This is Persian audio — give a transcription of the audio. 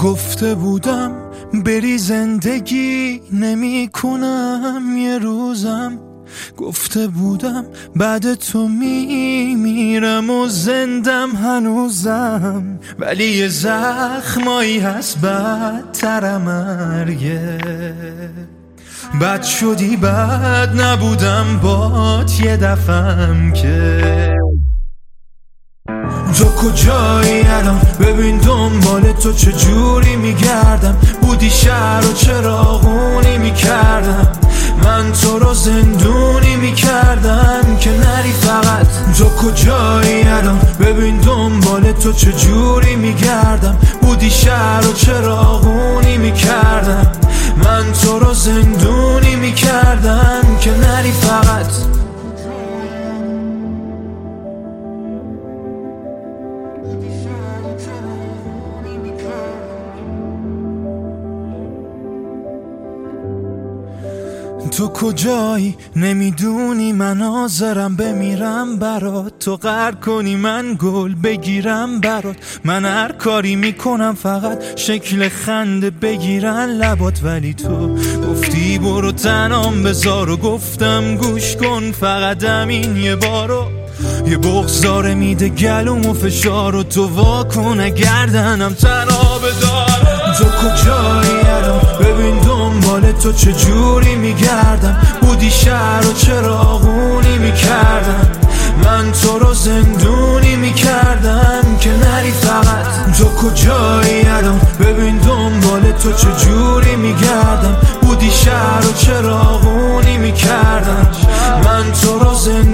گفته بودم بری زندگی نمی کنم یه روزم، گفته بودم بعد تو میمیرم و زندم هنوزم، ولی یه زخمایی هست بدتر مرگه. بد شدی بد نبودم بات یه دفعم که. تو کجایی الان؟ ببین دنبال تو چجوری میگردم، بودی شهر و چراغونی میکردم، من تو رو زندونی میکردم که نری فقط. تو کجایی الان؟ ببین دنبال تو چجوری میگردم، بودی شهر و چراغونی میکردم، من تو رو زندونی میکردم که نری فقط. تو کجایی؟ نمیدونی من حاضرم بمیرم برات، تو قهر کنی من گل بگیرم برات، من هر کاری میکنم فقط شکل خنده بگیرن لبات، ولی تو گفتی برو تنام بذار و گفتم گوش کن فقط همین یه بارو. یه بغض داره میده گلوم و فشار و تو واکن گردنم تنها بدار. تو کجایی الان؟ ببین دنبال تو چجوری میگردم، بودی شهر و چراغونی میکردم، من تو رو زندونی میکردم که نری فقط. تو کجایی الان؟ ببین دنبال تو چجوری میگردم، بودی شهر و چراغونی میکردم، من تو رو زندونی